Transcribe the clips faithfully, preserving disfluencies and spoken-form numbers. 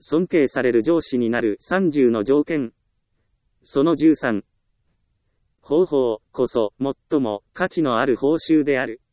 尊敬される上司になるさんじゅうの条件。そのじゅうさん。方法こそ最も価値のある報酬である。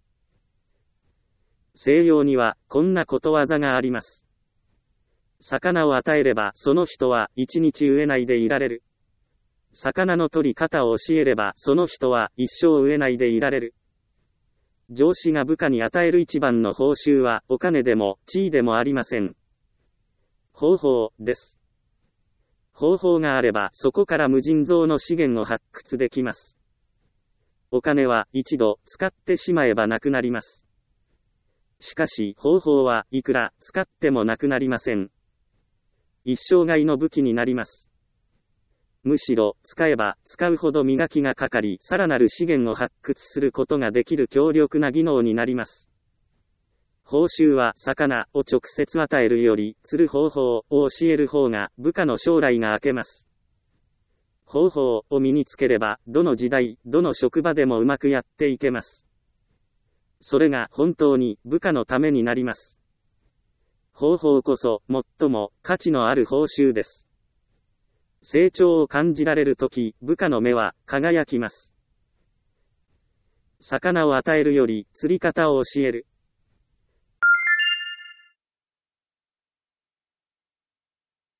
西洋にはこんなことわざがあります。魚を与えればその人は一日飢えないでいられる。魚の取り方を教えればその人は一生飢えないでいられる。上司が部下に与える一番の報酬はお金でも地位でもありません。方法です。方法があればそこから無尽蔵の資源を発掘できます。お金は一度使ってしまえばなくなります。しかし方法はいくら使ってもなくなりません。一生涯の武器になります。むしろ使えば使うほど磨きがかかり、さらなる資源を発掘することができる強力な技能になります。報酬は魚を直接与えるより、釣る方法を教える方が部下の将来が明けます。方法を身につければ、どの時代、どの職場でもうまくやっていけます。それが本当に部下のためになります。方法こそ最も価値のある報酬です。成長を感じられるとき、部下の目は輝きます。魚を与えるより釣り方を教える。